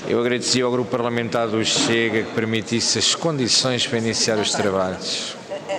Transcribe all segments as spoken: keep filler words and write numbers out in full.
Eu agradecia ao Grupo Parlamentar do Chega que permitisse as condições para iniciar os trabalhos.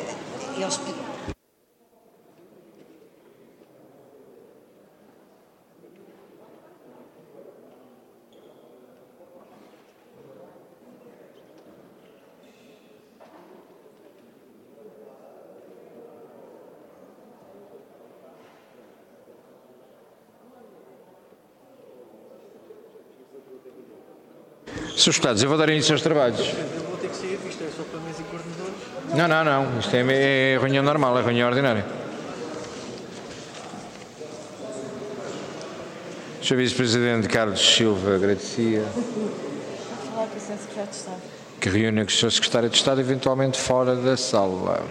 Senhores Deputados, eu vou dar início aos trabalhos. Eu vou ter que sair, isto é só para mesa e coordenadores. Não, não, não. Isto é, é reunião normal, é reunião ordinária. senhor Vice-Presidente Carlos Silva, agradecia. Falar com o senhor Secretário de Estado. Que reúne com o senhor Secretário de Estado, eventualmente fora da sala.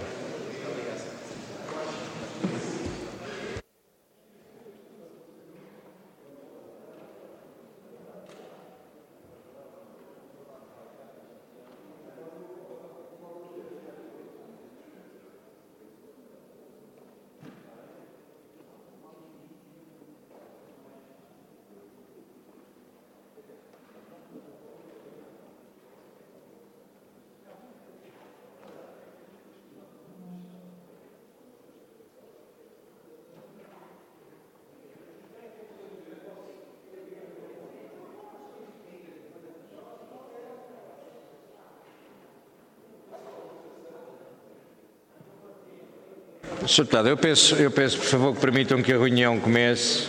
senhor Deputado, eu peço, eu peço, por favor, que permitam que a reunião comece.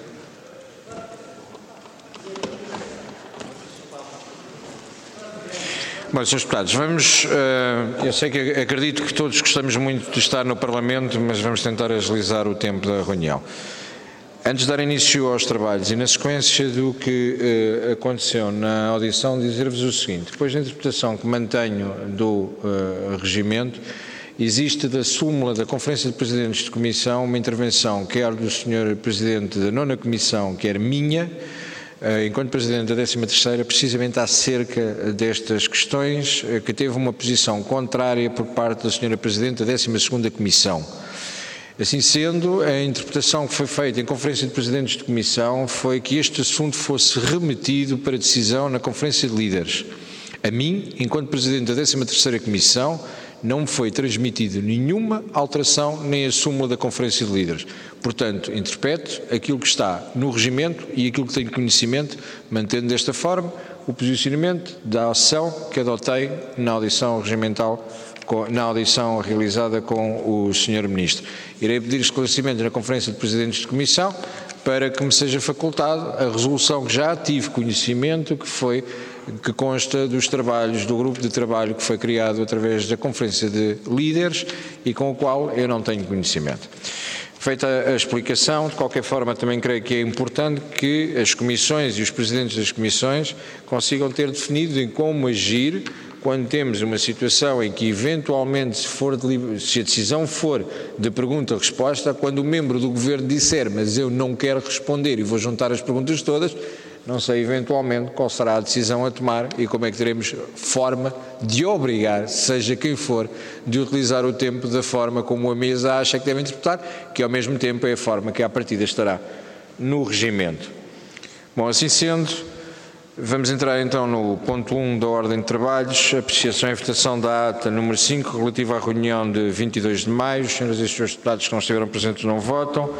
Bom, senhores Deputados, vamos, uh, eu sei que acredito que todos gostamos muito de estar no Parlamento, mas vamos tentar agilizar o tempo da reunião. Antes de dar início aos trabalhos e na sequência do que uh, aconteceu na audição, dizer-vos o seguinte: depois da interpretação que mantenho do uh, regimento, existe da súmula da Conferência de Presidentes de Comissão uma intervenção, quer do senhor Presidente da nona Comissão, quer minha, enquanto Presidente da décima terceira, precisamente acerca destas questões, que teve uma posição contrária por parte da senhora Presidente da décima segunda Comissão. Assim sendo, a interpretação que foi feita em Conferência de Presidentes de Comissão foi que este assunto fosse remetido para decisão na Conferência de Líderes. A mim, enquanto Presidente da décima terceira Comissão, não me foi transmitido nenhuma alteração nem a súmula da Conferência de Líderes. Portanto, interpreto aquilo que está no regimento e aquilo que tenho conhecimento, mantendo desta forma o posicionamento da ação que adotei na audição regimental, na audição realizada com o senhor Ministro. Irei pedir esclarecimento na Conferência de Presidentes de Comissão para que me seja facultado a resolução que já tive conhecimento, que foi que consta dos trabalhos do grupo de trabalho que foi criado através da Conferência de Líderes e com o qual eu não tenho conhecimento. Feita a explicação, de qualquer forma também creio que é importante que as comissões e os presidentes das comissões consigam ter definido em como agir quando temos uma situação em que eventualmente se, for de, se a decisão for de pergunta-resposta, quando o membro do governo disser mas eu não quero responder e vou juntar as perguntas todas, não sei eventualmente qual será a decisão a tomar e como é que teremos forma de obrigar, seja quem for, de utilizar o tempo da forma como a mesa acha que deve interpretar, que ao mesmo tempo é a forma que à partida estará no regimento. Bom, assim sendo, vamos entrar então no ponto um da ordem de trabalhos, apreciação e votação da ata número cinco, relativa à reunião de vinte e dois de maio. Os senhores e senhores deputados que não estiveram presentes não votam.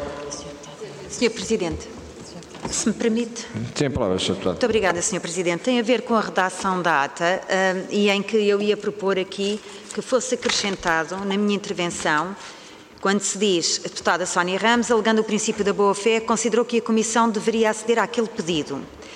senhor Presidente, se me permite. Tem a palavra, senhor Deputado. Muito obrigada, senhor Presidente. Tem a ver com a redação da ata uh, e em que eu ia propor aqui que fosse acrescentado na minha intervenção, quando se diz, a deputada Sónia Ramos, alegando o princípio da boa-fé, considerou que a Comissão deveria aceder àquele pedido,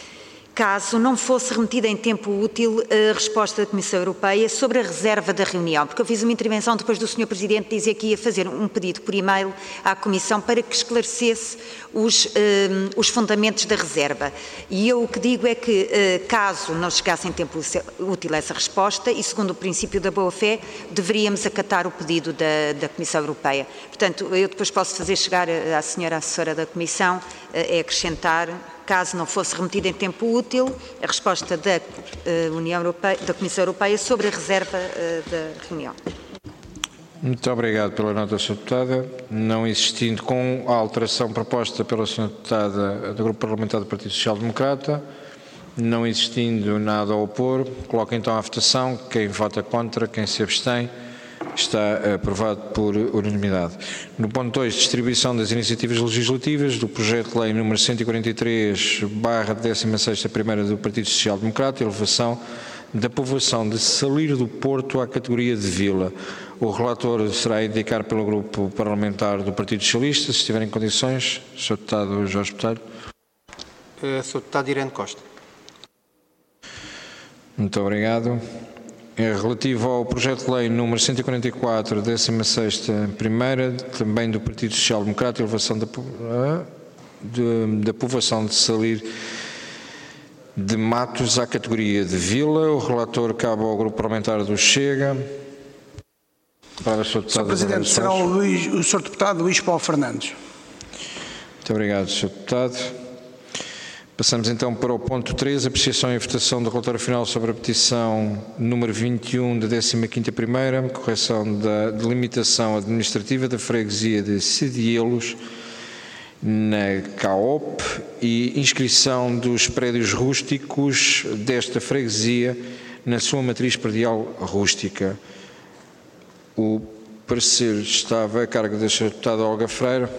caso não fosse remetida em tempo útil a resposta da Comissão Europeia sobre a reserva da reunião, porque eu fiz uma intervenção depois do senhor Presidente dizer que ia fazer um pedido por e-mail à Comissão para que esclarecesse os, um, os fundamentos da reserva. E eu o que digo é que, uh, caso não chegasse em tempo útil essa resposta, e segundo o princípio da boa-fé, deveríamos acatar o pedido da, da Comissão Europeia. Portanto, eu depois posso fazer chegar à senhora assessora da Comissão, uh, é acrescentar, caso não fosse remetida em tempo útil, a resposta da, uh, União Europeia, da Comissão Europeia sobre a reserva uh, da reunião. Muito obrigado pela nota, senhora Deputada. Não existindo com a alteração proposta pela senhora Deputada do Grupo Parlamentar do Partido Social Democrata, Não existindo nada a opor, coloco então à votação. Quem vota contra, quem se abstém, está aprovado por unanimidade. No ponto dois, distribuição das iniciativas legislativas do projeto de lei número cento e quarenta e três barra décima sexta primeira do Partido Social Democrata, elevação da povoação de Salir do Porto à categoria de vila. O relator será indicado pelo grupo parlamentar do Partido Socialista. Se estiver em condições, senhor Deputado Jorge Botelho. Uh, senhor Deputado Irene Costa. Muito obrigado. É relativo ao projeto de lei número cento e quarenta e quatro, décima sexta primeira, também do Partido Social Democrata, elevação da, de, da povoação de Salir de Matos à categoria de vila. O relator cabe ao grupo parlamentar do Chega. Para o senhor Deputado. senhor Presidente, será o, Luís, o senhor Deputado Luís Paulo Fernandes. Muito obrigado, senhor Deputado. Passamos então para o ponto três, apreciação e votação do relatório final sobre a petição número vinte e um da décima quinta primeira, correção da delimitação administrativa da freguesia de Sedielos na C A O P e inscrição dos prédios rústicos desta freguesia na sua matriz predial rústica. O parecer estava a cargo da senhora Deputada Olga Freire.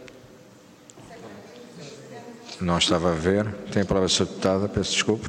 Não estava a ver. Tem a palavra a senhora Deputada, peço desculpa.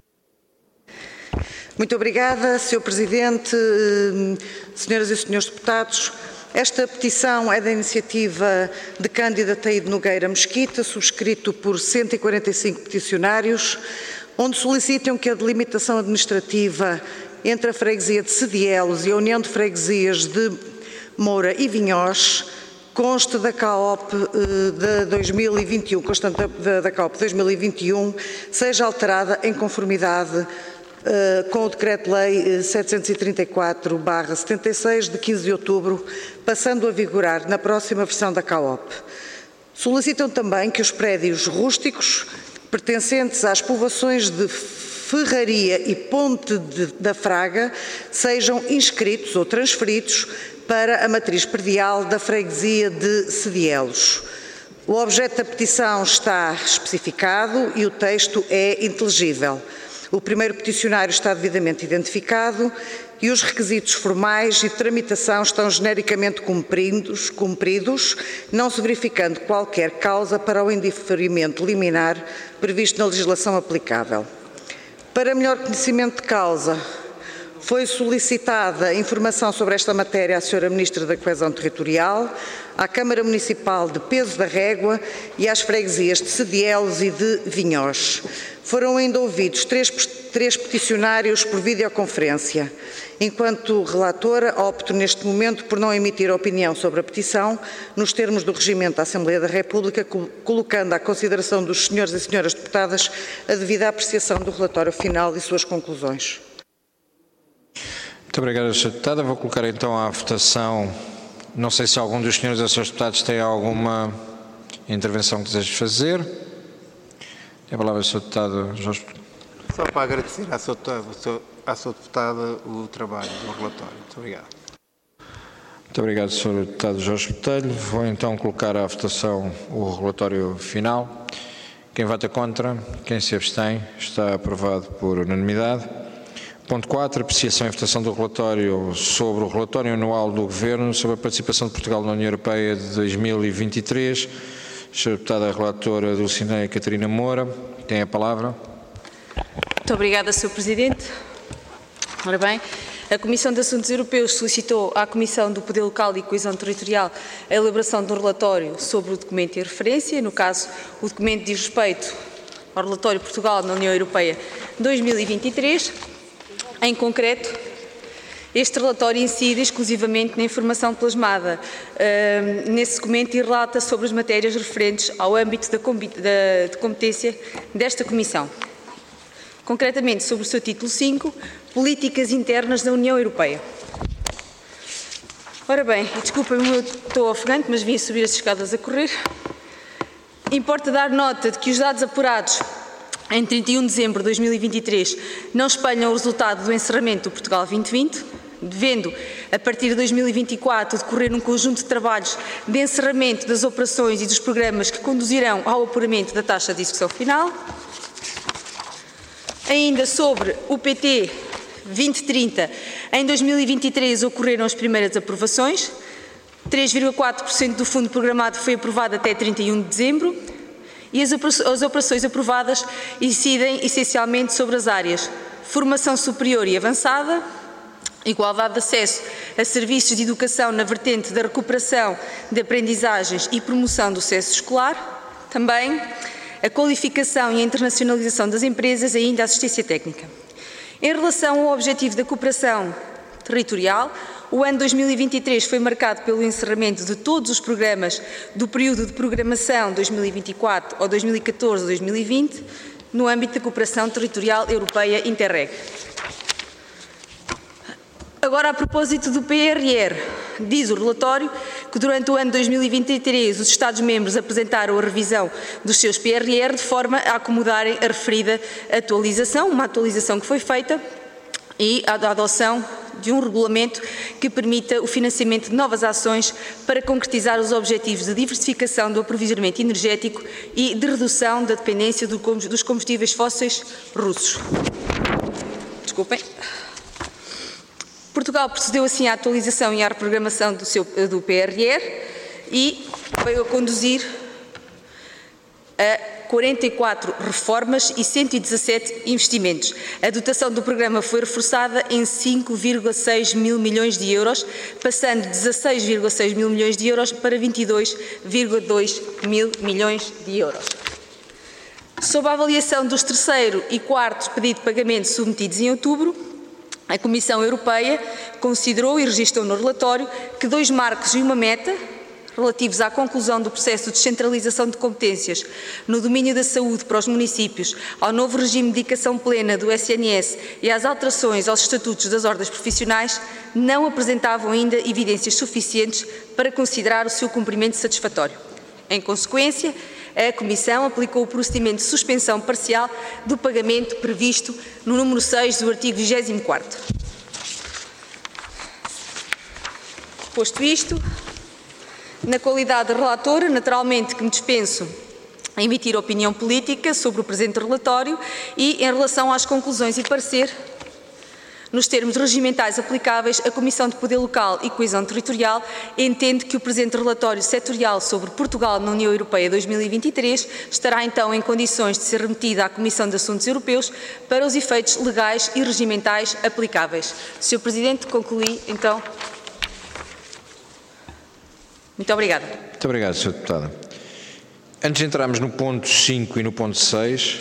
Muito obrigada, senhor Presidente, senhoras e senhores deputados. Esta petição é da iniciativa de Cândida Taíde Nogueira Mesquita, subscrito por cento e quarenta e cinco peticionários, onde solicitam que a delimitação administrativa entre a freguesia de Sedielos e a União de Freguesias de Moura e Vinhós conste da C A O P de dois mil e vinte e um, constante da, da C A O P dois mil e vinte e um, seja alterada em conformidade uh, com o Decreto-Lei setecentos e trinta e quatro barra setenta e seis de quinze de outubro, passando a vigorar na próxima versão da C A O P. Solicitam também que os prédios rústicos pertencentes às povoações de Ferraria e Ponte de, da Fraga sejam inscritos ou transferidos para a matriz predial da freguesia de Sedielos. O objeto da petição está especificado e o texto é inteligível. O primeiro peticionário está devidamente identificado e os requisitos formais e de tramitação estão genericamente cumpridos, cumpridos, não se verificando qualquer causa para o indeferimento liminar previsto na legislação aplicável. Para melhor conhecimento de causa, foi solicitada informação sobre esta matéria à senhora Ministra da Coesão Territorial, à Câmara Municipal de Peso da Régua e às freguesias de Sedielos e de Vinhós. Foram ainda ouvidos três, três peticionários por videoconferência. Enquanto relatora, opto neste momento por não emitir opinião sobre a petição, nos termos do regimento da Assembleia da República, colocando à consideração dos senhores e senhoras deputadas a devida apreciação do relatório final e suas conclusões. Muito obrigado, senhora Deputada. Vou colocar então à votação. Não sei se algum dos senhores ou senhores deputados tem alguma intervenção que deseje fazer. Tem a palavra, senhor Deputado Jorge. Só para agradecer à senhora Deputada, à senhora Deputada o trabalho do relatório. Muito obrigado. Muito obrigado, senhor Deputado Jorge Botelho. Vou então colocar à votação o relatório final. Quem vota contra, quem se abstém, está aprovado por unanimidade. Ponto quatro, apreciação e votação do relatório sobre o relatório anual do Governo sobre a participação de Portugal na União Europeia de dois mil e vinte e três. Senhora Deputada Relatora Dulcinea Catarina Moura, tem a palavra. Muito obrigada, senhor Presidente. Ora bem, a Comissão de Assuntos Europeus solicitou à Comissão do Poder Local e Coesão Territorial a elaboração de um relatório sobre o documento em referência. No caso, o documento diz respeito ao relatório Portugal na União Europeia dois mil e vinte e três. Em concreto, este relatório incide exclusivamente na informação plasmada uh, nesse documento e relata sobre as matérias referentes ao âmbito da, da, de competência desta Comissão. Concretamente, sobre o seu título cinco, Políticas Internas da União Europeia. Ora bem, desculpem-me, eu estou ofegante, mas vim subir as escadas a correr. Importa dar nota de que os dados apurados em trinta e um de dezembro de dois mil e vinte e três não espelham o resultado do encerramento do Portugal vinte vinte, devendo, a partir de dois mil e vinte e quatro, decorrer um conjunto de trabalhos de encerramento das operações e dos programas que conduzirão ao apuramento da taxa de execução final. Ainda sobre o P T vinte trinta, em dois mil e vinte e três ocorreram as primeiras aprovações, três vírgula quatro por cento do fundo programado foi aprovado até trinta e um de dezembro e as operações aprovadas incidem essencialmente sobre as áreas formação superior e avançada, igualdade de acesso a serviços de educação na vertente da recuperação de aprendizagens e promoção do sucesso escolar, também a qualificação e a internacionalização das empresas e ainda a assistência técnica. Em relação ao objetivo da cooperação territorial, o ano dois mil e vinte e três foi marcado pelo encerramento de todos os programas do período de programação dois mil e vinte e quatro ou dois mil e catorze a dois mil e vinte, no âmbito da cooperação territorial europeia Interreg. Agora, a propósito do P R R, diz o relatório que durante o ano dois mil e vinte e três os Estados-membros apresentaram a revisão dos seus P R R de forma a acomodarem a referida atualização, uma atualização que foi feita, e a adoção de um regulamento que permita o financiamento de novas ações para concretizar os objetivos de diversificação do aprovisionamento energético e de redução da dependência dos combustíveis fósseis russos. Desculpem. Portugal procedeu assim à atualização e à reprogramação do, seu, do P R R e veio a conduzir a quarenta e quatro reformas e cento e dezassete investimentos. A dotação do programa foi reforçada em cinco vírgula seis mil milhões de euros, passando de dezasseis vírgula seis mil milhões de euros para vinte e dois vírgula dois mil milhões de euros. Sob a avaliação dos terceiro e quarto pedido de pagamento submetidos em outubro, a Comissão Europeia considerou e registrou no relatório que dois marcos e uma meta, relativos à conclusão do processo de descentralização de competências no domínio da saúde para os municípios, ao novo regime de dedicação plena do S N S e às alterações aos estatutos das ordens profissionais, não apresentavam ainda evidências suficientes para considerar o seu cumprimento satisfatório. Em consequência, a Comissão aplicou o procedimento de suspensão parcial do pagamento previsto no número seis do artigo vigésimo quarto. Posto isto, na qualidade de relatora, naturalmente que me dispenso a emitir opinião política sobre o presente relatório e, em relação às conclusões e parecer, nos termos regimentais aplicáveis, a Comissão de Poder Local e Coesão Territorial entende que o presente relatório setorial sobre Portugal na União Europeia dois mil e vinte e três estará então em condições de ser remetido à Comissão de Assuntos Europeus para os efeitos legais e regimentais aplicáveis. senhor Presidente, concluí então. Muito obrigada. Muito obrigado, senhora Deputada. Antes de entrarmos no ponto cinco e no ponto seis,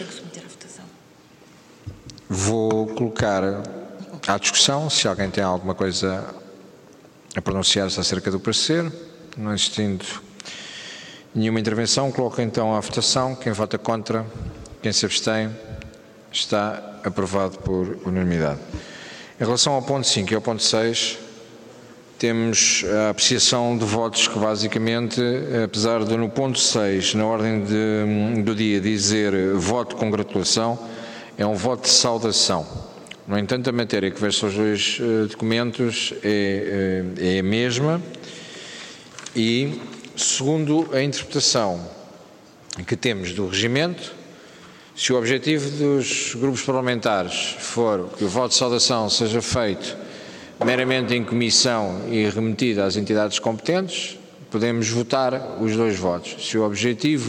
vou colocar à discussão, se alguém tem alguma coisa a pronunciar-se acerca do parecer. Não existindo nenhuma intervenção, coloco então à votação. Quem vota contra, quem se abstém, está aprovado por unanimidade. Em relação ao ponto cinco e ao ponto seis, temos a apreciação de votos que basicamente, apesar de no ponto seis, na ordem de, do dia, dizer voto de congratulação, é um voto de saudação. No entanto, a matéria que versa os dois uh, documentos é, uh, é a mesma e, segundo a interpretação que temos do regimento, se o objetivo dos grupos parlamentares for que o voto de saudação seja feito meramente em comissão e remetido às entidades competentes, podemos votar os dois votos. Se o objetivo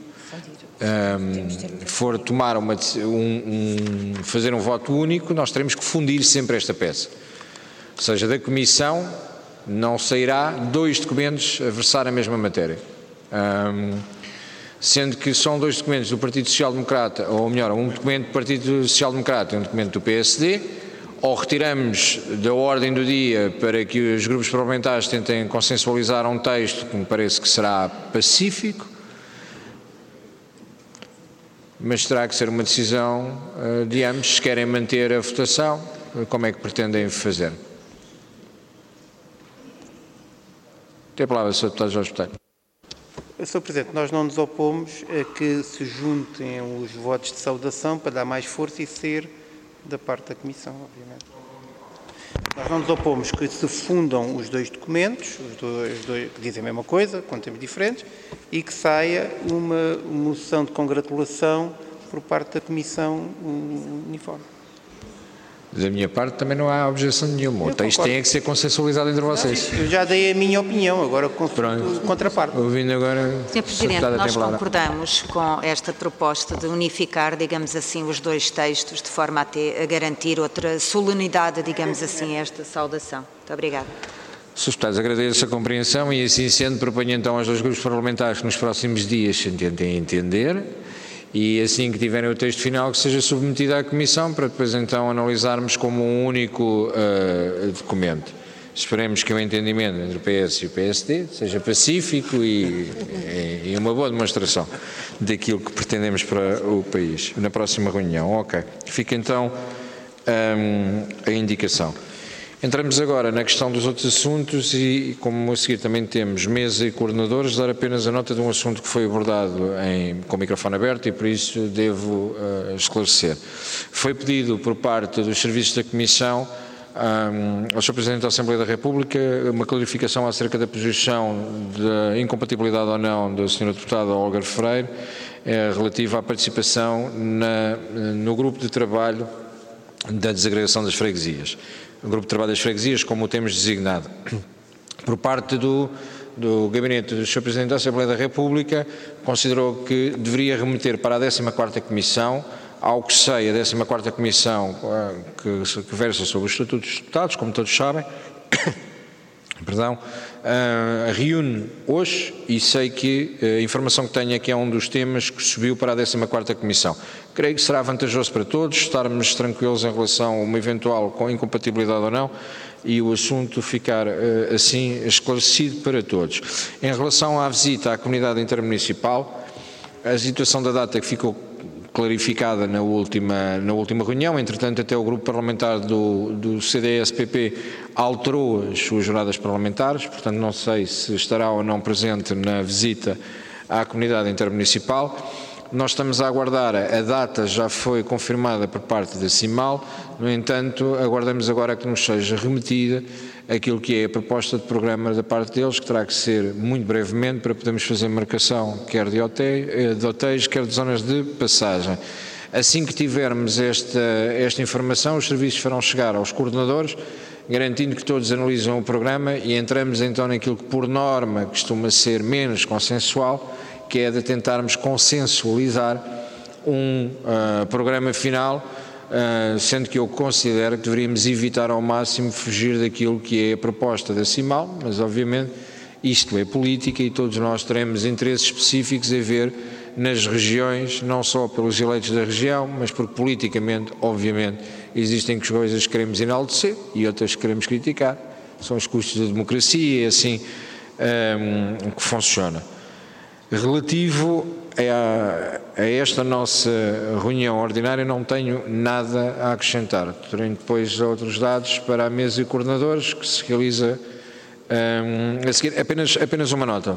um, for tomar uma, um, um, fazer um voto único, nós teremos que fundir sempre esta peça. Ou seja, da comissão não sairá dois documentos a versar a mesma matéria. Um, sendo que são dois documentos do Partido Social Democrata, ou melhor, um documento do Partido Social Democrata e um documento do P S D, ou retiramos da ordem do dia para que os grupos parlamentares tentem consensualizar um texto que me parece que será pacífico, mas terá que ser uma decisão uh, de ambos, se querem manter a votação, como é que pretendem fazer. Tem a palavra, senhor Deputado Jorge Botelho. senhor Presidente, nós não nos opomos a que se juntem os votos de saudação para dar mais força e ser da parte da Comissão, obviamente. Nós não nos opomos que se fundam os dois documentos, os dois, os dois que dizem a mesma coisa, com tempos diferentes, e que saia uma moção de congratulação por parte da Comissão uniforme. Da minha parte também não há objeção nenhuma. O texto tem que ser consensualizado entre vocês. Eu já dei a minha opinião, agora consulto contraparte. Ouvindo agora... senhor Presidente, nós concordamos com esta proposta de unificar, digamos assim, os dois textos de forma a, ter, a garantir outra solenidade, digamos assim, a esta saudação. Muito obrigada. senhores Deputados, agradeço a compreensão e, assim sendo, proponho então aos dois grupos parlamentares que nos próximos dias se tentem entender e, assim que tiverem o texto final, que seja submetido à Comissão para depois então analisarmos como um único uh, documento. Esperemos que o entendimento entre o P S e o P S D seja pacífico e, e uma boa demonstração daquilo que pretendemos para o país na próxima reunião. Ok. Fica então um, a indicação. Entramos agora na questão dos outros assuntos e, como a seguir também temos mesa e coordenadores, dar apenas a nota de um assunto que foi abordado em, com o microfone aberto e por isso devo uh, esclarecer. Foi pedido por parte dos serviços da Comissão um, ao senhor Presidente da Assembleia da República uma clarificação acerca da posição da incompatibilidade ou não da senhora Deputada Olga Freire eh, relativa à participação na, no grupo de trabalho da desagregação das freguesias. O grupo de trabalho das freguesias, como o temos designado. Por parte do, do Gabinete do senhor Presidente da Assembleia da República, considerou que deveria remeter para a décima quarta Comissão, ao que sei, a décima quarta Comissão que, que versa sobre os Estatutos dos Deputados, como todos sabem, perdão, uh, reúne hoje e sei que a informação que tenho é que é um dos temas que subiu para a décima quarta Comissão. Creio que será vantajoso para todos estarmos tranquilos em relação a uma eventual incompatibilidade ou não e o assunto ficar uh, assim esclarecido para todos. Em relação à visita à comunidade intermunicipal, a situação da data que ficou clarificada na última, na última reunião, entretanto até o grupo parlamentar do, do C D S P P alterou as suas jornadas parlamentares, portanto não sei se estará ou não presente na visita à comunidade intermunicipal. Nós estamos a aguardar, a data já foi confirmada por parte da CIMAL, no entanto aguardamos agora que nos seja remetida aquilo que é a proposta de programa da parte deles, que terá que ser muito brevemente para podermos fazer marcação quer de hotéis, de hotéis quer de zonas de passagem. Assim que tivermos esta, esta informação, os serviços farão chegar aos coordenadores, garantindo que todos analisam o programa e entramos então naquilo que por norma costuma ser menos consensual, que é de tentarmos consensualizar um uh, programa final, uh, sendo que eu considero que deveríamos evitar ao máximo fugir daquilo que é a proposta da CIMAL, mas obviamente isto é política e todos nós teremos interesses específicos a ver nas regiões, não só pelos eleitos da região, mas porque politicamente, obviamente, existem coisas que queremos enaltecer e outras que queremos criticar. São os custos da democracia e é assim um, que funciona. Relativo a, a esta nossa reunião ordinária, não tenho nada a acrescentar. Terei depois outros dados para a mesa e coordenadores, que se realiza um, a seguir. Apenas, apenas uma nota.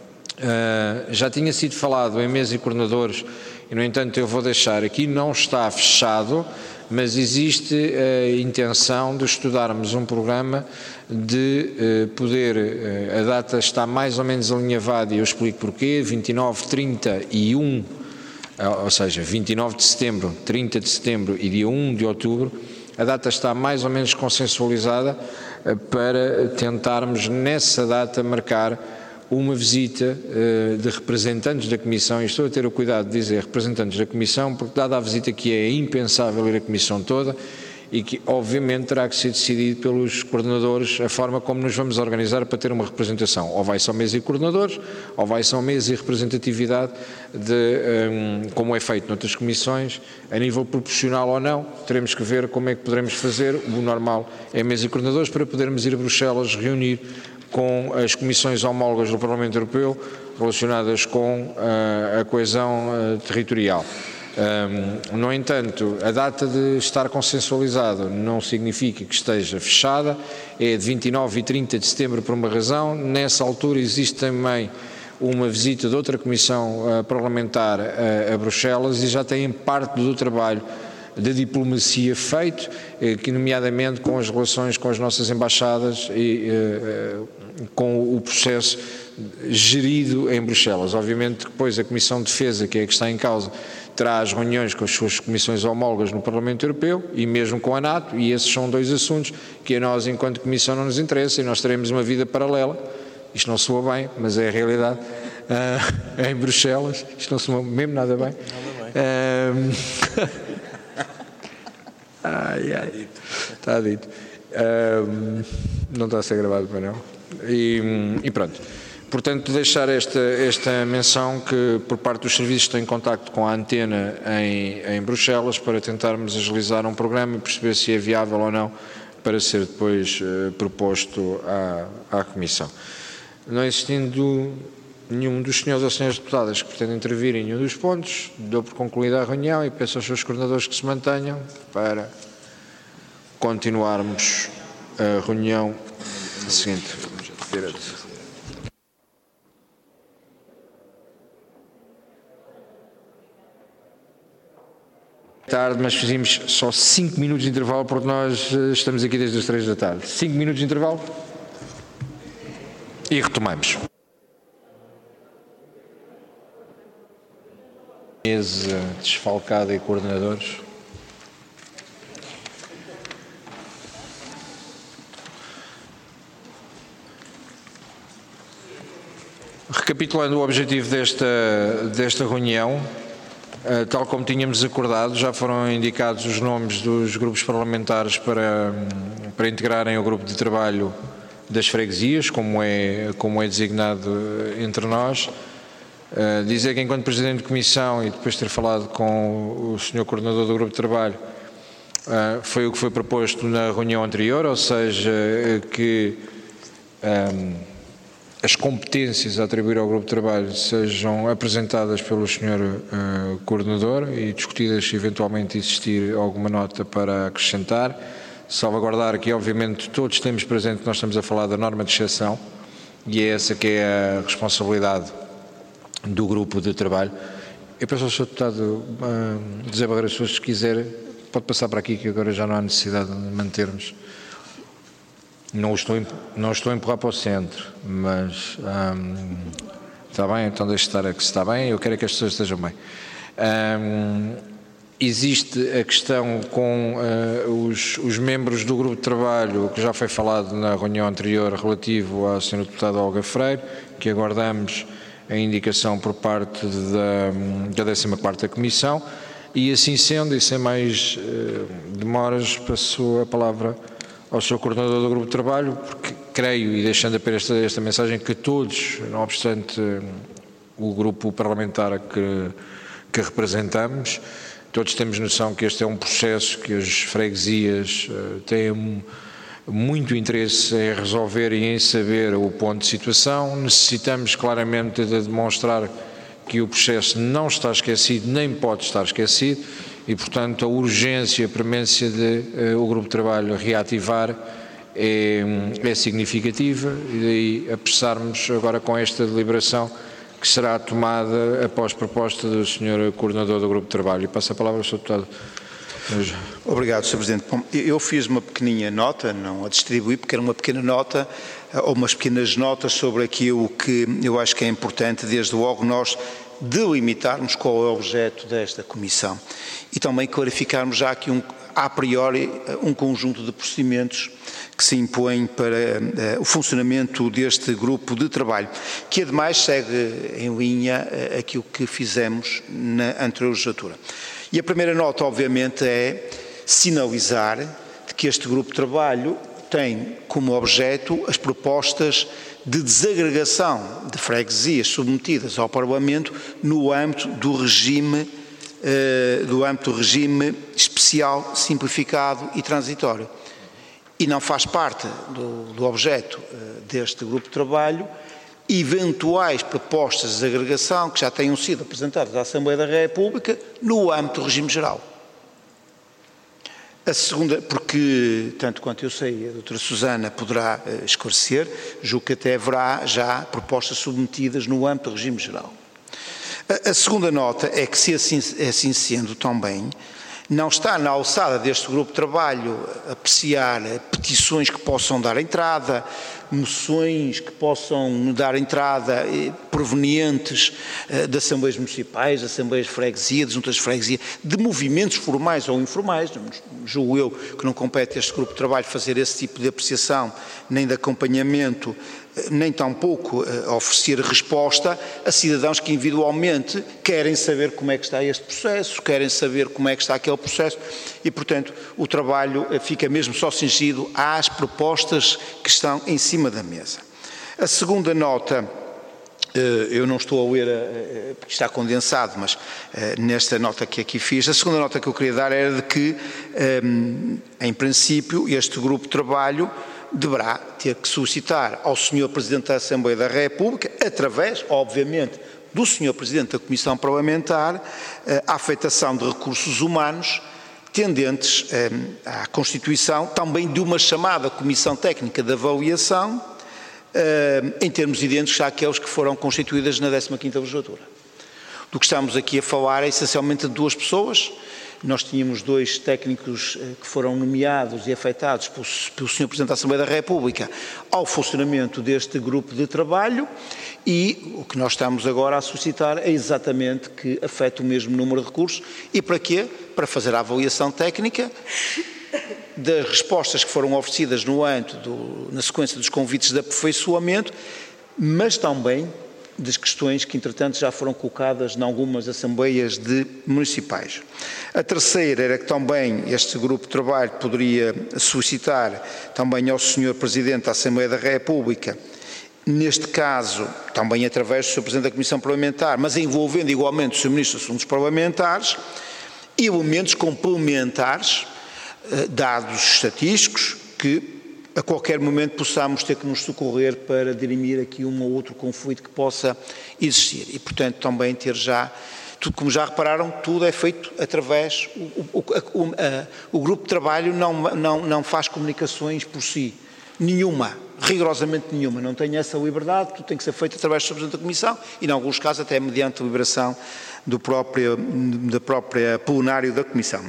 Uh, já tinha sido falado em mesa e coordenadores e, no entanto, eu vou deixar aqui, não está fechado, mas existe a intenção de estudarmos um programa de uh, poder, uh, a data está mais ou menos alinhavada e eu explico porquê, vinte e nove, trinta e um, uh, ou seja, vinte e nove de setembro, trinta de setembro e dia um de outubro, a data está mais ou menos consensualizada uh, para tentarmos nessa data marcar uma visita uh, de representantes da Comissão, e estou a ter o cuidado de dizer representantes da Comissão, porque dada a visita que é impensável ir a Comissão toda e que obviamente terá que ser decidido pelos coordenadores a forma como nos vamos organizar para ter uma representação. Ou vai só mesa e coordenadores, ou vai só mesa e representatividade, de, um, como é feito noutras comissões, a nível proporcional ou não, teremos que ver como é que poderemos fazer. O normal é mesa e coordenadores para podermos ir a Bruxelas reunir com as comissões homólogas do Parlamento Europeu relacionadas com uh, a coesão uh, territorial. Um, no entanto, a data de estar consensualizado não significa que esteja fechada, é de vinte e nove e trinta de setembro por uma razão. Nessa altura existe também uma visita de outra comissão uh, parlamentar uh, a Bruxelas e já têm parte do trabalho de diplomacia feito, eh, que nomeadamente com as relações com as nossas embaixadas e eh, com o processo gerido em Bruxelas. Obviamente depois a Comissão de Defesa, que é a que está em causa, terá as reuniões com as suas comissões homólogas no Parlamento Europeu e mesmo com a NATO, e esses são dois assuntos que a nós, enquanto Comissão, não nos interessam, e nós teremos uma vida paralela. Isto não soa bem, mas é a realidade. Uh, em Bruxelas, isto não soa mesmo nada bem. Nada bem. Uh, ai, ai, está dito. Uh, não está a ser gravado para não. E, e pronto. Portanto, deixar esta, esta menção que, por parte dos serviços, estou em contacto com a Antena em, em Bruxelas para tentarmos agilizar um programa e perceber se é viável ou não para ser depois uh, proposto à, à Comissão. Não existindo nenhum dos senhores ou senhoras deputadas que pretendem intervir em nenhum dos pontos, dou por concluída a reunião e peço aos seus coordenadores que se mantenham para continuarmos a reunião seguinte. Tarde, mas fizemos só cinco minutos de intervalo porque nós estamos aqui desde as três da tarde. cinco minutos de intervalo e retomamos. Mesa desfalcada e coordenadores. Recapitulando o objetivo desta, desta reunião, Uh, tal como tínhamos acordado, já foram indicados os nomes dos grupos parlamentares para, para integrarem o grupo de trabalho das freguesias, como é, como é designado entre nós. Uh, dizer que, enquanto Presidente de Comissão, e depois de ter falado com o senhor Coordenador do grupo de trabalho, uh, foi o que foi proposto na reunião anterior, ou seja, que um, as competências a atribuir ao grupo de trabalho sejam apresentadas pelo senhor uh, Coordenador e discutidas se eventualmente existir alguma nota para acrescentar. Salvaguardar que, obviamente, todos temos presente que nós estamos a falar da norma de exceção e é essa que é a responsabilidade do grupo de trabalho. Eu peço ao senhor Deputado uh, José Barreira Sousa, se quiser, pode passar para aqui que agora já não há necessidade de mantermos. Não estou, não estou a empurrar para o centro, mas hum, está bem, então deixe estar a que se está bem, eu quero é que as pessoas estejam bem. Hum, existe a questão com uh, os, os membros do grupo de trabalho, que já foi falado na reunião anterior, relativo à senhora Deputada Olga Freire, que aguardamos a indicação por parte da, da décima quarta Comissão, e assim sendo, e sem mais uh, demoras, passo a palavra ao senhor Coordenador do Grupo de Trabalho, porque creio, e deixando apenas esta, esta mensagem, que todos, não obstante o grupo parlamentar que, que representamos, todos temos noção que este é um processo que as freguesias uh, têm muito interesse em resolver e em saber o ponto de situação. Necessitamos claramente de demonstrar que o processo não está esquecido, nem pode estar esquecido, e, portanto, a urgência, a premência de uh, o grupo de trabalho reativar é, é significativa, e daí apressarmos agora com esta deliberação que será tomada após proposta do senhor Coordenador do grupo de trabalho. E passo a palavra ao senhor Deputado. Obrigado, senhor Presidente. Bom, eu fiz uma pequeninha nota, não a distribuí porque era uma pequena nota, ou umas pequenas notas sobre aquilo que eu acho que é importante, desde logo nós delimitarmos qual é o objeto desta Comissão e também clarificarmos já aqui um, a priori um conjunto de procedimentos que se impõem para uh, o funcionamento deste grupo de trabalho, que ademais segue em linha uh, aquilo que fizemos na anterior legislatura. E a primeira nota, obviamente, é sinalizar de que este grupo de trabalho tem como objeto as propostas de desagregação de freguesias submetidas ao Parlamento no âmbito do regime, eh, do âmbito do regime especial, simplificado e transitório. E não faz parte do, do objeto eh, deste grupo de trabalho eventuais propostas de desagregação que já tenham sido apresentadas à Assembleia da República no âmbito do regime geral. A segunda, porque, tanto quanto eu sei, a doutora Susana poderá uh, esclarecer, julgo que até haverá já propostas submetidas no âmbito do regime geral. A, a segunda nota é que, se assim, assim sendo também, não está na alçada deste grupo de trabalho apreciar petições que possam dar entrada, moções que possam dar entrada provenientes de assembleias municipais, de assembleias de freguesia, de juntas de freguesia, de movimentos formais ou informais. Julgo eu que não compete a este grupo de trabalho fazer esse tipo de apreciação, nem de acompanhamento, nem tampouco uh, oferecer resposta a cidadãos que individualmente querem saber como é que está este processo, querem saber como é que está aquele processo e, portanto, o trabalho uh, fica mesmo só cingido às propostas que estão em cima da mesa. A segunda nota, uh, eu não estou a ler uh, porque está condensado, mas uh, nesta nota que aqui fiz, a segunda nota que eu queria dar era de que, um, em princípio, este grupo de trabalho deverá ter que solicitar ao senhor Presidente da Assembleia da República, através, obviamente, do senhor Presidente da Comissão Parlamentar, a afetação de recursos humanos tendentes à constituição também de uma chamada Comissão Técnica de Avaliação, em termos idênticos àqueles que foram constituídas na décima quinta legislatura. Do que estamos aqui a falar é essencialmente de duas pessoas. Nós tínhamos dois técnicos que foram nomeados e afetados pelo senhor Presidente da Assembleia da República ao funcionamento deste grupo de trabalho e o que nós estamos agora a solicitar é exatamente que afete o mesmo número de recursos. E para quê? Para fazer a avaliação técnica das respostas que foram oferecidas no âmbito, do, na sequência dos convites de aperfeiçoamento, mas também das questões que, entretanto, já foram colocadas em algumas assembleias de municipais. A terceira era que também este grupo de trabalho poderia solicitar também ao senhor Presidente da Assembleia da República, neste caso, também através do senhor Presidente da Comissão Parlamentar, mas envolvendo igualmente o senhor Ministro dos Assuntos Parlamentares, elementos complementares, dados estatísticos, que a qualquer momento possamos ter que nos socorrer para dirimir aqui um ou outro conflito que possa existir. E, portanto, também ter já, tudo, como já repararam, tudo é feito através, o, o, o, a, o grupo de trabalho não, não, não faz comunicações por si, nenhuma, rigorosamente nenhuma, não tem essa liberdade, tudo tem que ser feito através do senhor Presidente da Comissão e, em alguns casos, até mediante a liberação do próprio, da própria plenário da Comissão.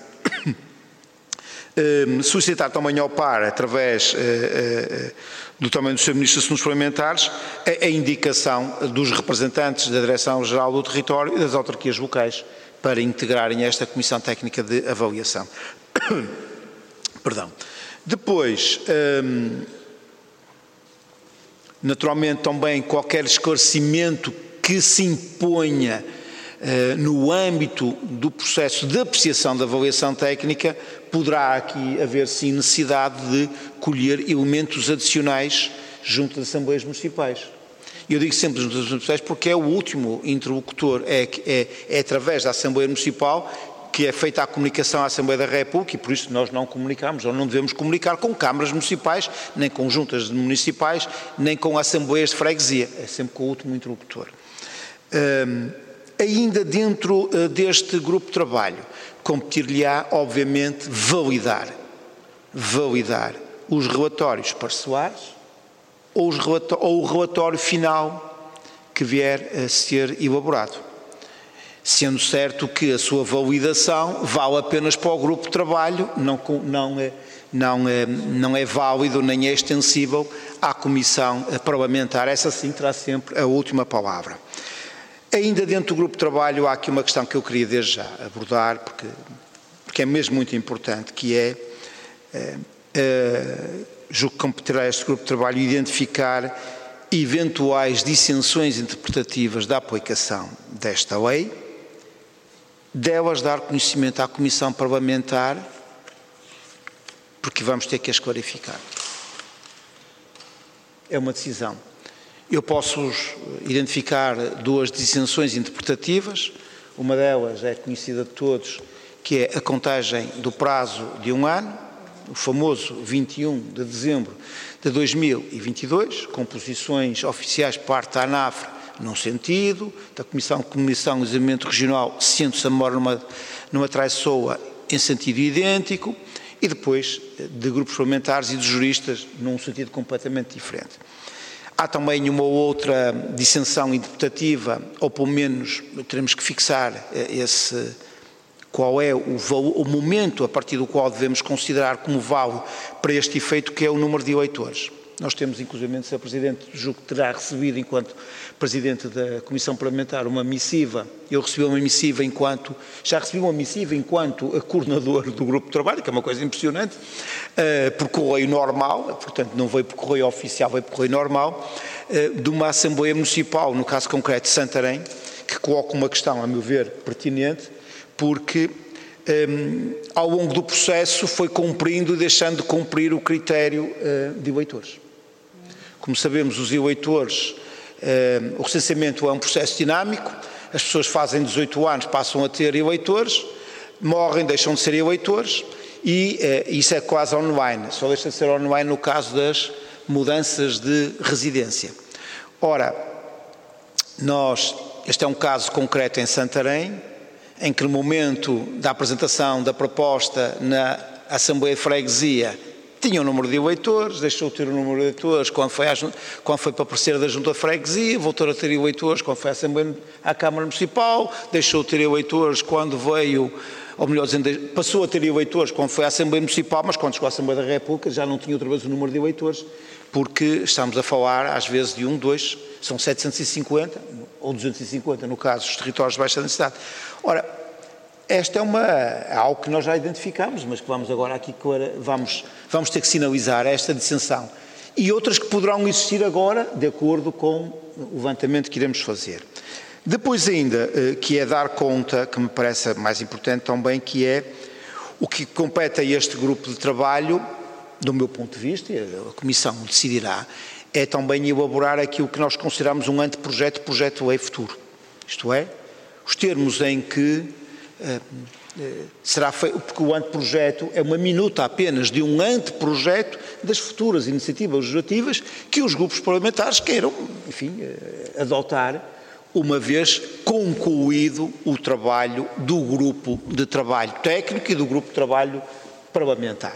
Uh, solicitar também ao par, através uh, uh, do também do senhor Ministro dos Assuntos Parlamentares, a, a indicação dos representantes da Direção-Geral do Território e das autarquias locais para integrarem esta Comissão Técnica de Avaliação. Perdão. Depois, um, naturalmente também qualquer esclarecimento que se imponha Uh, no âmbito do processo de apreciação da avaliação técnica, poderá aqui haver sim necessidade de colher elementos adicionais junto das Assembleias Municipais. E eu digo sempre junto das Assembleias Municipais porque é o último interlocutor, é, é, é através da Assembleia Municipal que é feita a comunicação à Assembleia da República e por isso nós não comunicamos ou não devemos comunicar com câmaras municipais, nem com juntas municipais, nem com assembleias de freguesia, é sempre com o último interlocutor. Um, Ainda dentro uh, deste grupo de trabalho, competir-lhe-á, obviamente, validar, validar os relatórios parcelares ou, os relato- ou o relatório final que vier a ser elaborado. Sendo certo que a sua validação vale apenas para o grupo de trabalho, não, não, é, não, é, não é válido nem é extensível à Comissão Parlamentar. Essa sim terá sempre a última palavra. Ainda dentro do grupo de trabalho há aqui uma questão que eu queria desde já abordar, porque, porque é mesmo muito importante, que é, é, é julgo que competirá este grupo de trabalho identificar eventuais dissensões interpretativas da aplicação desta lei, delas dar conhecimento à Comissão Parlamentar, porque vamos ter que as clarificar. É uma decisão. Eu posso identificar duas dissensões interpretativas, uma delas é conhecida de todos, que é a contagem do prazo de um ano, o famoso vinte e um de dezembro de dois mil e vinte e dois, com posições oficiais por parte da ANAFRE num sentido, da Comissão de Comissão de Desenvolvimento Regional, sendo-se a memória numa, numa traiçoa em sentido idêntico, e depois de grupos parlamentares e de juristas num sentido completamente diferente. Há também uma outra dissensão interpretativa, ou pelo menos teremos que fixar esse, qual é o, o momento a partir do qual devemos considerar como válido para este efeito, que é o número de eleitores. Nós temos, inclusive, senhor Presidente, julgo que terá recebido, enquanto Presidente da Comissão Parlamentar, uma missiva. Eu recebi uma missiva enquanto, já recebi uma missiva enquanto coordenador do Grupo de Trabalho, que é uma coisa impressionante, por correio normal, portanto não veio por correio oficial, veio por correio normal, de uma Assembleia Municipal, no caso concreto de Santarém, que coloca uma questão, a meu ver, pertinente, porque um, ao longo do processo foi cumprindo e deixando de cumprir o critério uh, de eleitores. Como sabemos, os eleitores, uh, o recenseamento é um processo dinâmico, as pessoas fazem dezoito anos, passam a ter eleitores, morrem, deixam de ser eleitores, e uh, isso é quase online, só deixa de ser online no caso das mudanças de residência. Ora, nós, este é um caso concreto em Santarém, em que no momento da apresentação da proposta na Assembleia de Freguesia tinha o número de eleitores, deixou de ter o número de eleitores quando foi, à, quando foi para aparecer da Junta de Freguesia, voltou a ter eleitores quando foi à, Assembleia, à Câmara Municipal, deixou de ter eleitores quando veio, ou melhor dizendo, passou a ter eleitores quando foi à Assembleia Municipal, mas quando chegou à Assembleia da República já não tinha outra vez o número de eleitores, porque estamos a falar às vezes de um, dois, são setecentos e cinquenta, ou duzentos e cinquenta no caso dos territórios de baixa densidade. Ora, esta é uma, é algo que nós já identificamos, mas que vamos agora aqui, vamos, vamos ter que sinalizar esta dissensão. E outras que poderão existir agora, de acordo com o levantamento que iremos fazer. Depois ainda, que é dar conta, que me parece mais importante também, que é o que compete a este grupo de trabalho, do meu ponto de vista, e a Comissão decidirá, é também elaborar aquilo que nós consideramos um anteprojeto, projeto de lei futuro. Isto é, os termos em que uh, uh, será feito, porque o anteprojeto é uma minuta apenas de um anteprojeto das futuras iniciativas legislativas que os grupos parlamentares queiram, enfim, uh, adotar, uma vez concluído o trabalho do grupo de trabalho técnico e do grupo de trabalho parlamentar.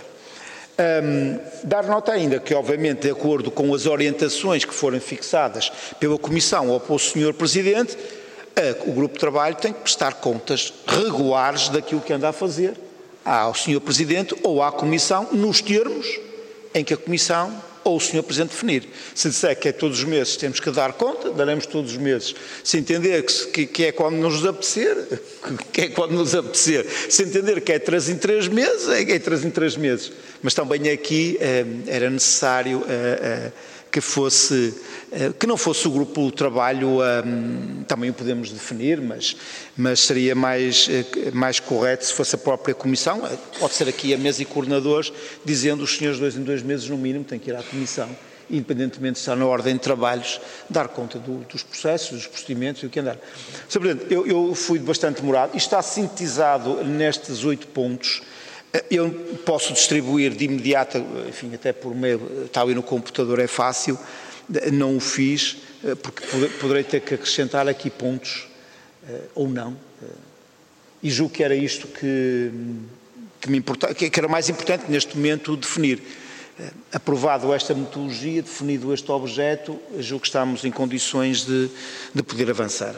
Um, dar nota ainda que, obviamente, de acordo com as orientações que forem fixadas pela Comissão ou pelo senhor Presidente, a, o Grupo de Trabalho tem que prestar contas regulares daquilo que anda a fazer ao senhor Presidente ou à Comissão, nos termos em que a Comissão ou o senhor Presidente definir. Se disser que é todos os meses temos que dar conta, daremos todos os meses. Se entender que, que, que é quando nos apetecer, que é quando nos apetecer. Se entender que é três em três meses, é, é três em três meses. Mas também aqui eh, era necessário eh, eh, que fosse, eh, que não fosse o grupo de trabalho, eh, também o podemos definir, mas, mas seria mais, eh, mais correto se fosse a própria Comissão, pode ser aqui a mesa e coordenadores, dizendo os senhores dois em dois meses no mínimo têm que ir à Comissão, independentemente de estar na ordem de trabalhos, dar conta do, dos processos, dos procedimentos e o que andar. senhor Presidente, eu, eu fui bastante demorado, isto está sintetizado nestes oito pontos. Eu posso distribuir de imediato, enfim, até por meio, está ali no computador, é fácil, não o fiz, porque poderei ter que acrescentar aqui pontos, ou não, e julgo que era isto que, que, me importa, que era mais importante neste momento definir. Aprovado esta metodologia, definido este objeto, julgo que estamos em condições de, de poder avançar.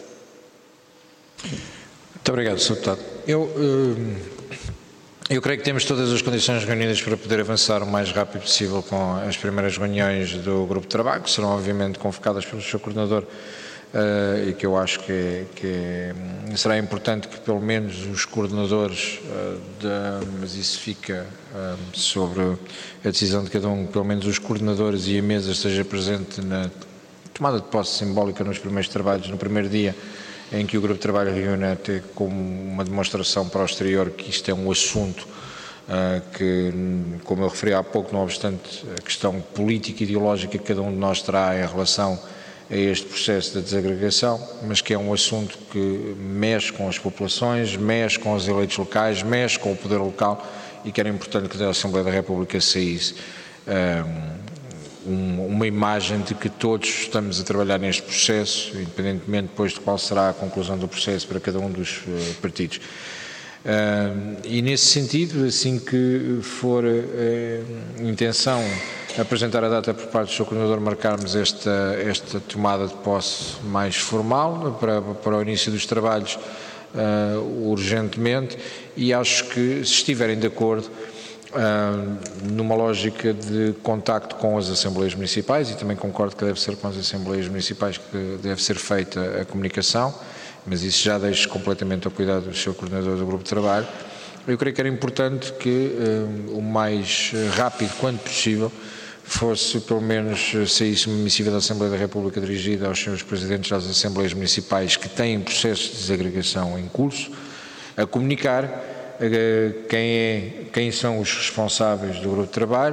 Muito obrigado, senhor Deputado. Eu... Uh... Eu creio que temos todas as condições reunidas para poder avançar o mais rápido possível com as primeiras reuniões do grupo de trabalho, que serão obviamente convocadas pelo seu coordenador uh, e que eu acho que, que será importante que pelo menos os coordenadores, uh, de, mas isso fica uh, sobre a decisão de cada um, pelo menos os coordenadores e a mesa esteja presente na tomada de posse simbólica nos primeiros trabalhos, no primeiro dia em que o grupo de trabalho reúne até como uma demonstração para o exterior que isto é um assunto uh, que, como eu referi há pouco, não obstante a questão política e ideológica que cada um de nós terá em relação a este processo de desagregação, mas que é um assunto que mexe com as populações, mexe com os eleitos locais, mexe com o poder local e que era importante que da Assembleia da República saísse uh, uma imagem de que todos estamos a trabalhar neste processo, independentemente depois de qual será a conclusão do processo para cada um dos uh, partidos. Uh, e nesse sentido, assim que for uh, intenção apresentar a data por parte do seu coordenador, marcarmos esta, esta tomada de posse mais formal para, para o início dos trabalhos uh, urgentemente, e acho que, se estiverem de acordo, numa lógica de contacto com as Assembleias Municipais, e também concordo que deve ser com as Assembleias Municipais que deve ser feita a comunicação, mas isso já deixo completamente ao cuidado do senhor Coordenador do Grupo de Trabalho. Eu creio que era importante que o mais rápido quanto possível fosse, pelo menos, saísse uma missiva da Assembleia da República dirigida aos senhores Presidentes das Assembleias Municipais que têm processos de desagregação em curso, a comunicar Quem, é, quem são os responsáveis do grupo de trabalho,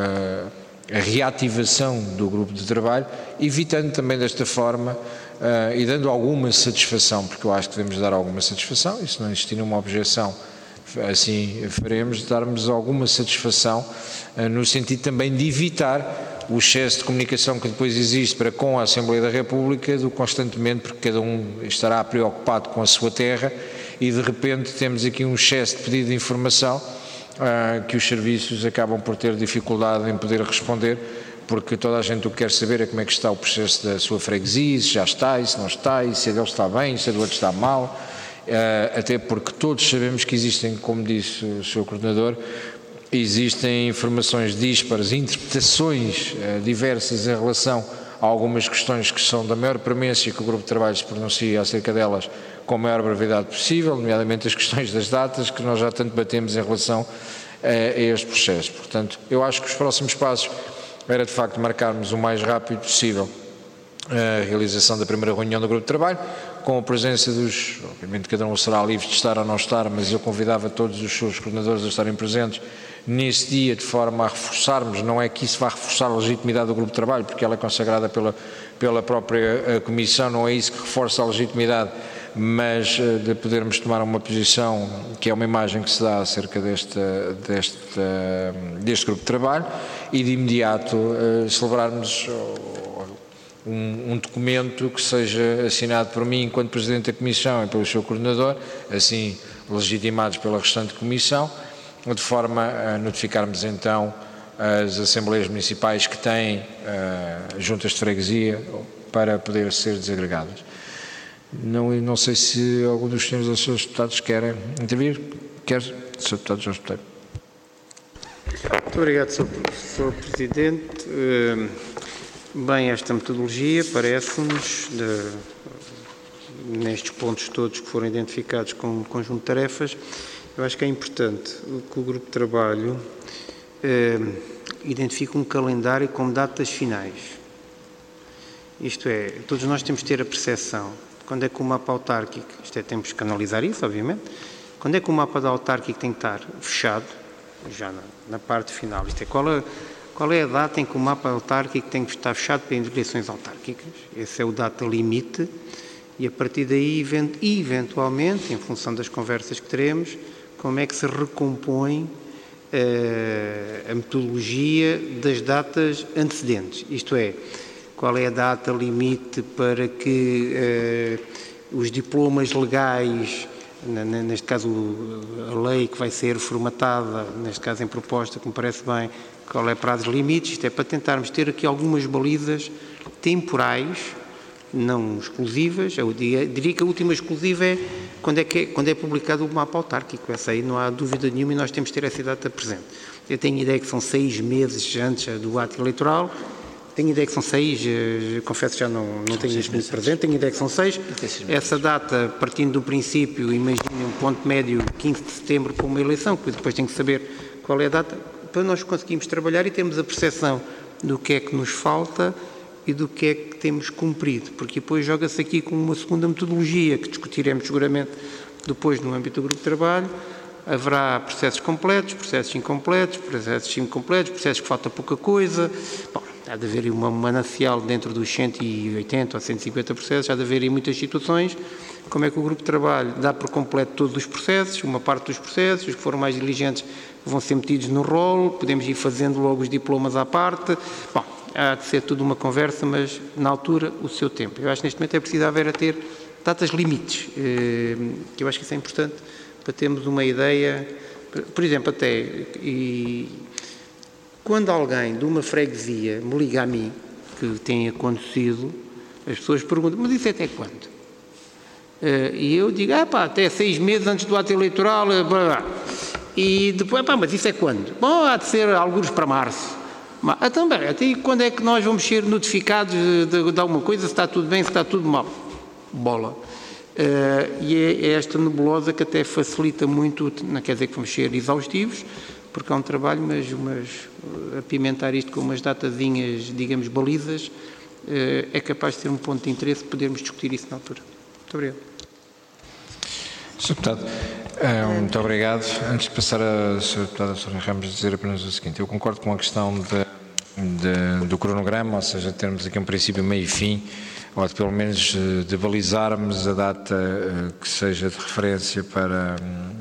a reativação do grupo de trabalho, evitando também desta forma e dando alguma satisfação, porque eu acho que devemos dar alguma satisfação, e se não existir uma objeção, assim faremos, darmos alguma satisfação no sentido também de evitar o excesso de comunicação que depois existe para com a Assembleia da República, do constantemente, porque cada um estará preocupado com a sua terra, e de repente temos aqui um excesso de pedido de informação uh, que os serviços acabam por ter dificuldade em poder responder, porque toda a gente o que quer saber é como é que está o processo da sua freguesia, se já está, e se não está, e se a dele está bem, se a do outro está mal, uh, até porque todos sabemos que existem, como disse o senhor Coordenador, existem informações díspares, interpretações uh, diversas em relação a algumas questões que são da maior premência, que o Grupo de Trabalho se pronuncia acerca delas com a maior brevidade possível, nomeadamente as questões das datas, que nós já tanto batemos em relação a, a este processo. Portanto, eu acho que os próximos passos era de facto marcarmos o mais rápido possível a realização da primeira reunião do Grupo de Trabalho, com a presença dos, obviamente cada um será livre de estar ou não estar, mas eu convidava todos os seus coordenadores a estarem presentes nesse dia, de forma a reforçarmos, não é que isso vá reforçar a legitimidade do Grupo de Trabalho, porque ela é consagrada pela, pela própria Comissão, não é isso que reforça a legitimidade, mas de podermos tomar uma posição, que é uma imagem que se dá acerca deste, deste, deste Grupo de Trabalho, e de imediato uh, celebrarmos um, um documento que seja assinado por mim enquanto Presidente da Comissão e pelo seu Coordenador, assim legitimados pela restante Comissão, de forma a notificarmos então as Assembleias Municipais que têm uh, juntas de freguesia para poder ser desagregadas. Não, não sei se algum dos senhores ou senhores deputados querem intervir. Quer, senhor Deputado Jorge Botelho. Muito obrigado, senhor Presidente. Bem, esta metodologia parece-nos, nestes pontos todos que foram identificados com um conjunto de tarefas, eu acho que é importante que o Grupo de Trabalho eh, identifique um calendário com datas finais. Isto é, todos nós temos de ter a percepção de quando é que o mapa autárquico, isto é, temos que analisar isso, obviamente, quando é que o mapa da autárquico tem que estar fechado, já na, na parte final, isto é, qual é, qual é a data em que o mapa autárquico tem que estar fechado para eleições autárquicas, esse é o data limite, e a partir daí, eventualmente, em função das conversas que teremos, como é que se recompõe uh, a metodologia das datas antecedentes, isto é, qual é a data limite para que uh, os diplomas legais, neste caso a lei que vai ser formatada, neste caso em proposta, que me parece bem, qual é prazos limites, isto é para tentarmos ter aqui algumas balizas temporais, não exclusivas, eu diria que a última exclusiva é quando é, que é, quando é publicado o mapa autárquico, essa aí não há dúvida nenhuma e nós temos de ter essa data presente. Eu tenho ideia que são seis meses antes do ato eleitoral, tenho ideia que são seis, confesso que já não, não tenho isto muito presente, tenho ideia que são seis, essa data, partindo do princípio, imagine um ponto médio, quinze de setembro para uma eleição, que depois tenho que saber qual é a data, para nós conseguirmos trabalhar e termos a percepção do que é que nos falta e do que é que temos cumprido, porque depois joga-se aqui com uma segunda metodologia que discutiremos seguramente depois no âmbito do grupo de trabalho, haverá processos completos, processos incompletos, processos incompletos, processos que falta pouca coisa, bom, há de haver uma manancial dentro dos cento e oitenta ou cento e cinquenta processos, há de haver muitas situações, como é que o grupo de trabalho dá por completo todos os processos, uma parte dos processos, os que foram mais diligentes vão ser metidos no rolo, podemos ir fazendo logo os diplomas à parte, bom, há de ser tudo uma conversa, mas na altura o seu tempo. Eu acho que neste momento é preciso haver a ter datas limites, que eu acho que isso é importante para termos uma ideia, por exemplo, até, e quando alguém de uma freguesia me liga a mim, que tem acontecido, as pessoas perguntam, mas isso é até quando? E eu digo, ah pá, até seis meses antes do ato eleitoral, blá, blá. E depois, pá, mas isso é quando? Bom, há de ser alguns para março. Mas, então, bem, até quando é que nós vamos ser notificados de, de alguma coisa, se está tudo bem, se está tudo mal? Bola. Uh, e é, é esta nebulosa que até facilita muito, não quer dizer que vamos ser exaustivos, porque é um trabalho, mas, mas apimentar isto com umas datazinhas, digamos, balizas, uh, é capaz de ser um ponto de interesse, podermos discutir isso na altura. Muito obrigado. senhor Deputado, muito obrigado. Antes de passar a senhora Deputada Sónia Ramos, dizer apenas o seguinte: eu concordo com a questão de, de, do cronograma, ou seja, termos aqui um princípio, meio e fim, ou de, pelo menos de balizarmos a data que seja de referência para,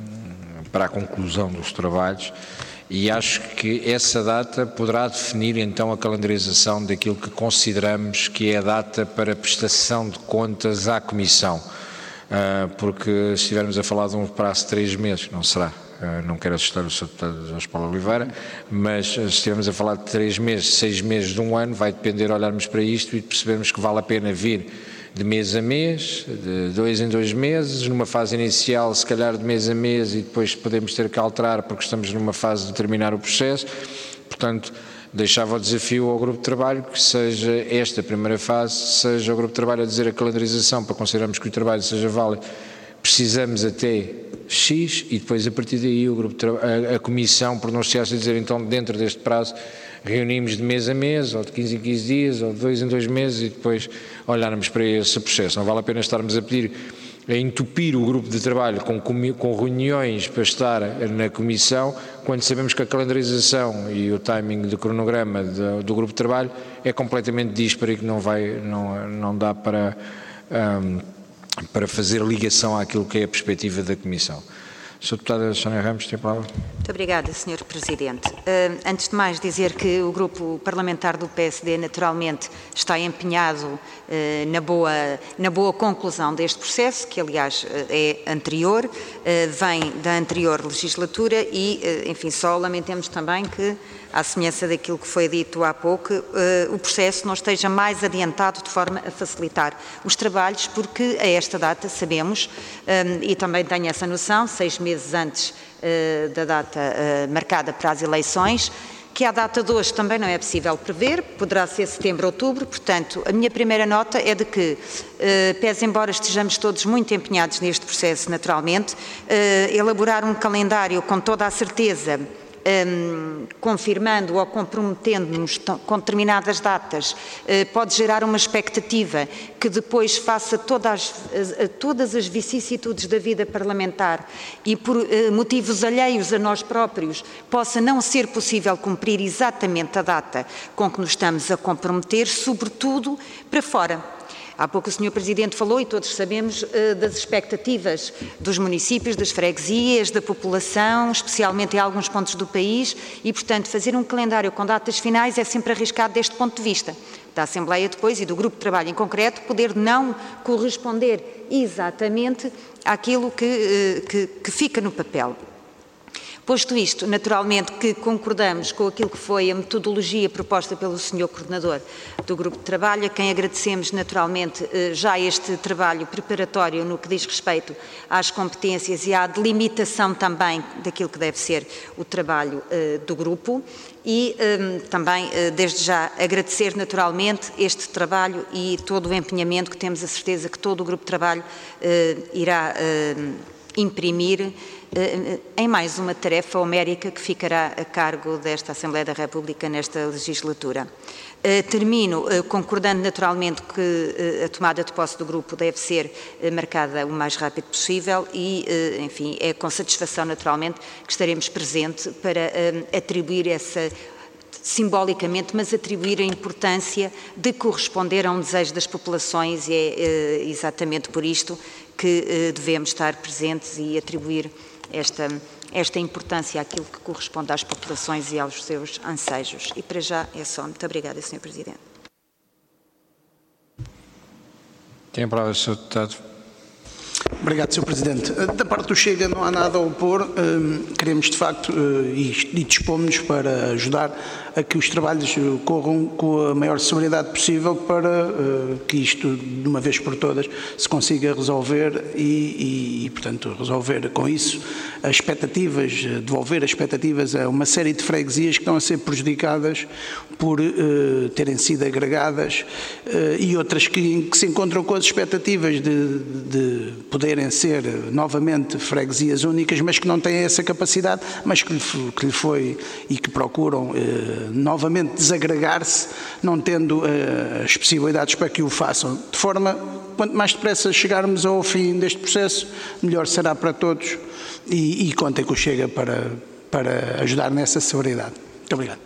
para a conclusão dos trabalhos, e acho que essa data poderá definir então a calendarização daquilo que consideramos que é a data para prestação de contas à Comissão. Uh, porque se estivermos a falar de um prazo de três meses, não será, uh, não quero assustar o senhor Deputado Jorge Paulo Oliveira, mas se estivermos a falar de três meses, seis meses de um ano, vai depender olharmos para isto e percebermos que vale a pena vir de mês a mês, de dois em dois meses, numa fase inicial se calhar de mês a mês e depois podemos ter que alterar porque estamos numa fase de terminar o processo. Portanto, deixava o desafio ao grupo de trabalho que seja esta primeira fase, seja o grupo de trabalho a dizer a calendarização para considerarmos que o trabalho seja válido, precisamos até X e depois a partir daí o grupo de a, a Comissão pronunciar-se e dizer então dentro deste prazo reunimos de mês a mês ou de quinze em quinze dias ou de dois em dois meses e depois olharmos para esse processo. Não vale a pena estarmos a pedir a entupir o grupo de trabalho com, com reuniões para estar na Comissão, quando sabemos que a calendarização e o timing do cronograma do, do grupo de trabalho é completamente disparo e que não, vai, não, não dá para, um, para fazer ligação àquilo que é a perspectiva da Comissão. senhora Deputada Sónia Ramos, tem a palavra. Muito obrigada, senhor Presidente. Uh, antes de mais dizer que o grupo parlamentar do P S D naturalmente está empenhado uh, na, boa, na boa conclusão deste processo, que aliás uh, é anterior, uh, vem da anterior legislatura e, uh, enfim, só lamentemos também que, à semelhança daquilo que foi dito há pouco, uh, o processo não esteja mais adiantado de forma a facilitar os trabalhos, porque a esta data sabemos, um, e também tenho essa noção, seis meses antes uh, da data uh, marcada para as eleições, que a data de hoje também não é possível prever, poderá ser setembro, outubro, portanto, a minha primeira nota é de que, uh, pese embora estejamos todos muito empenhados neste processo, naturalmente, uh, elaborar um calendário com toda a certeza, Um, confirmando ou comprometendo-nos com determinadas datas, uh, pode gerar uma expectativa que depois faça todas as, todas as vicissitudes da vida parlamentar e por uh, motivos alheios a nós próprios possa não ser possível cumprir exatamente a data com que nos estamos a comprometer, sobretudo para fora. Há pouco o senhor Presidente falou, e todos sabemos, das expectativas dos municípios, das freguesias, da população, especialmente em alguns pontos do país, e, portanto, fazer um calendário com datas finais é sempre arriscado deste ponto de vista. Da Assembleia depois e do Grupo de Trabalho em concreto, poder não corresponder exatamente àquilo que, que, que fica no papel. Posto isto, naturalmente que concordamos com aquilo que foi a metodologia proposta pelo senhor Coordenador do Grupo de Trabalho, a quem agradecemos naturalmente já este trabalho preparatório no que diz respeito às competências e à delimitação também daquilo que deve ser o trabalho uh, do grupo e um, também uh, desde já agradecer naturalmente este trabalho e todo o empenhamento que temos a certeza que todo o Grupo de Trabalho uh, irá uh, imprimir em mais uma tarefa homérica que ficará a cargo desta Assembleia da República nesta legislatura. Termino concordando naturalmente que a tomada de posse do grupo deve ser marcada o mais rápido possível e, enfim, é com satisfação naturalmente que estaremos presentes para atribuir essa simbolicamente, mas atribuir a importância de corresponder a um desejo das populações e é exatamente por isto que devemos estar presentes e atribuir esta, esta importância àquilo que corresponde às populações e aos seus anseios. E para já é só. Muito obrigada, senhor Presidente. Tem a palavra, senhor Deputado. Obrigado, senhor Presidente. Da parte do Chega não há nada a opor. Queremos, de facto, e dispomos-nos para ajudar a que os trabalhos corram com a maior celeridade possível para que isto, de uma vez por todas, se consiga resolver e, e portanto, resolver com isso as expectativas, devolver as expectativas a uma série de freguesias que estão a ser prejudicadas por uh, terem sido agregadas uh, e outras que, que se encontram com as expectativas de, de poderem ser novamente freguesias únicas, mas que não têm essa capacidade, mas que lhe, que lhe foi e que procuram uh, novamente desagregar-se, não tendo uh, as possibilidades para que o façam. De forma, quanto mais depressa chegarmos ao fim deste processo, melhor será para todos e, e contem com o Chega para, para ajudar nessa celeridade. Muito obrigado.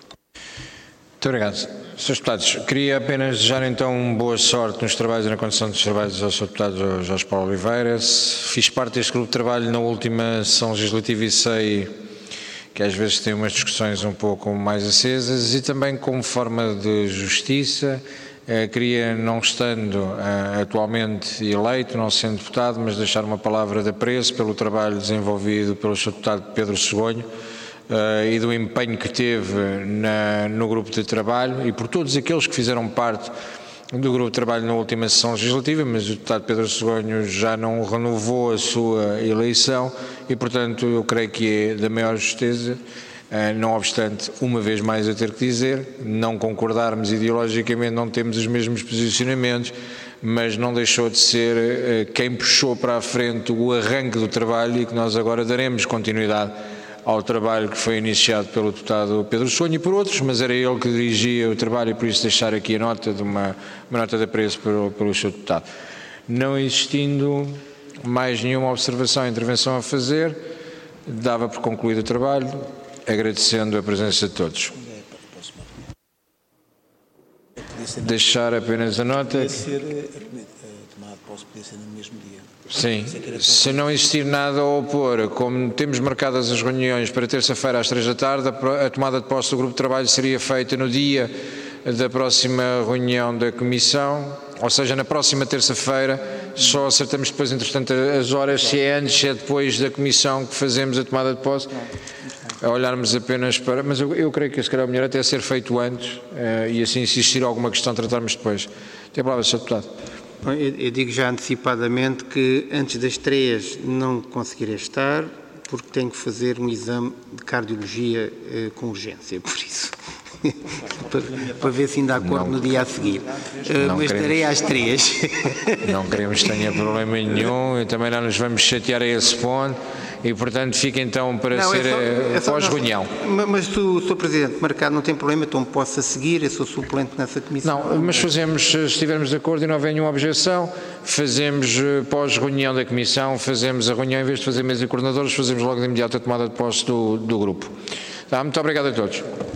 Muito obrigado. senhores Deputados, queria apenas desejar então boa sorte nos trabalhos e na condução dos trabalhos ao senhor Deputado Jorge Paulo Oliveira. Fiz parte deste grupo de trabalho na última sessão legislativa e sei que às vezes tem umas discussões um pouco mais acesas e também como forma de justiça. Eh, queria, não estando eh, atualmente eleito, não sendo deputado, mas deixar uma palavra de apreço pelo trabalho desenvolvido pelo senhor Deputado Pedro Segonho Uh, e do empenho que teve na, no grupo de trabalho e por todos aqueles que fizeram parte do grupo de trabalho na última sessão legislativa, mas o deputado Pedro Segonho já não renovou a sua eleição e, portanto, eu creio que é da maior justeza, uh, não obstante, uma vez mais a ter que dizer, não concordarmos ideologicamente, não temos os mesmos posicionamentos, mas não deixou de ser uh, quem puxou para a frente o arranque do trabalho e que nós agora daremos continuidade ao trabalho que foi iniciado pelo deputado Pedro Segonho e por outros, mas era ele que dirigia o trabalho e por isso deixar aqui a nota de uma, uma nota de apreço pelo, pelo senhor deputado. Não existindo mais nenhuma observação ou intervenção a fazer, dava por concluído o trabalho, agradecendo a presença de todos. Deixar apenas a nota. Podia ser tomado posse, podia ser no mesmo dia. Sim, se não existir nada a opor, como temos marcadas as reuniões para terça-feira às três da tarde, a tomada de posse do grupo de trabalho seria feita no dia da próxima reunião da Comissão, ou seja, na próxima terça-feira, só acertamos depois, entretanto, as horas, se é antes, se é depois da Comissão que fazemos a tomada de posse, a olharmos apenas para... Mas eu, eu creio que se calhar o melhor até ser feito antes, uh, e assim, se existir alguma questão, tratarmos depois. Tem a palavra, senhor Deputado. Eu digo já antecipadamente que antes das três não conseguirei estar, porque tenho que fazer um exame de cardiologia eh, com urgência, por isso, para, para ver se ainda acordo no dia a seguir. Uh, mas estarei às três. Não queremos que tenha problema nenhum, e também não nos vamos chatear a esse ponto. E, portanto, fica então para não, ser é só, é pós-reunião. Mas se o senhor Presidente marcado não tem problema, então posso seguir, eu sou suplente nessa comissão. Não, mas fazemos, se estivermos de acordo e não houver nenhuma objeção, fazemos pós-reunião da comissão, fazemos a reunião, em vez de fazer mesa de coordenadores, fazemos logo de imediato a tomada de posse do, do grupo. Tá, muito obrigado a todos.